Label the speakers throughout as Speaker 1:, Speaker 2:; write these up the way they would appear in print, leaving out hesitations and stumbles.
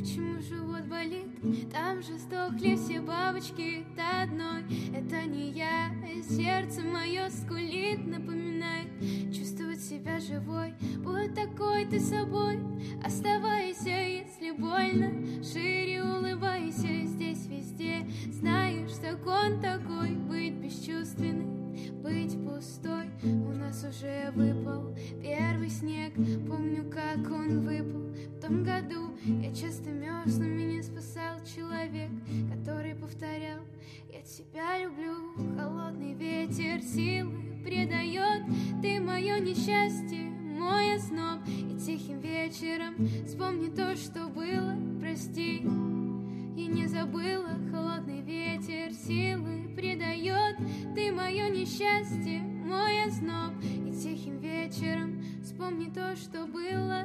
Speaker 1: почему живот болит? Там же сдохли все бабочки до одной. Это не я, сердце мое скулит, напоминает чувствовать себя живой. Будь такой ты собой, оставайся, если больно. Шире улыбайся, здесь везде знаешь, закон такой. Быть бесчувственной, быть пустой. У нас уже выпал первый снег. Помню, как он выпал в том году. Я часто мерз, но меня спасал человек, который повторял: я тебя люблю. Холодный ветер силы придает. Ты мое несчастье, мой озноб. И тихим вечером вспомни то, что было, прости. Я не забыла, холодный ветер силы придает. Ты мое несчастье, мой озноб. И тихим вечером вспомни то, что было.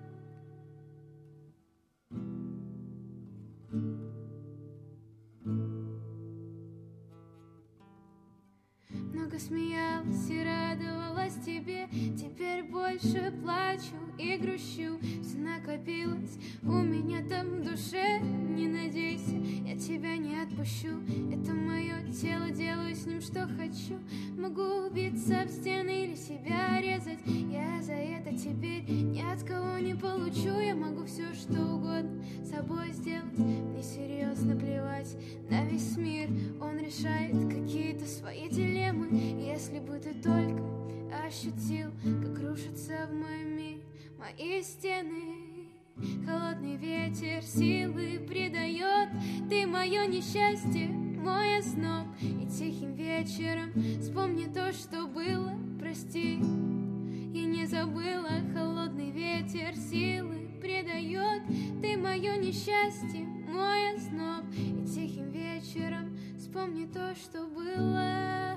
Speaker 1: Много смеялась и радовалась тебе. Теперь больше плачу и грущу. Все накопилось у меня там в душе. Не надейся, я тебя не отпущу. Это мое тело, делаю с ним что хочу. Могу убиться об стены или себя резать. Я за это теперь ни от кого не получу. Я могу все что угодно с собой сделать. Мне серьезно плевать на весь мир. Он решает какие-то свои дилеммы. Если бы ты только ощутил, как рушатся в моем мире мои стены. Холодный ветер силы придает. Ты мое несчастье, мой озноб. И тихим вечером вспомни то, что было, прости. Я не забыла, холодный ветер силы придает. Ты мое несчастье, мой озноб. И тихим вечером вспомни то, что было.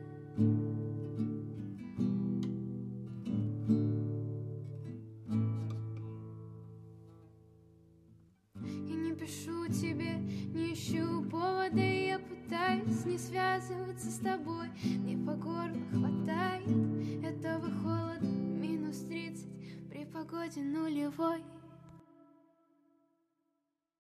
Speaker 1: Я не пишу тебе, не ищу повода. Я пытаюсь не связываться с тобой. Мне по горло хватает этого холода. -30 при погоде нулевой.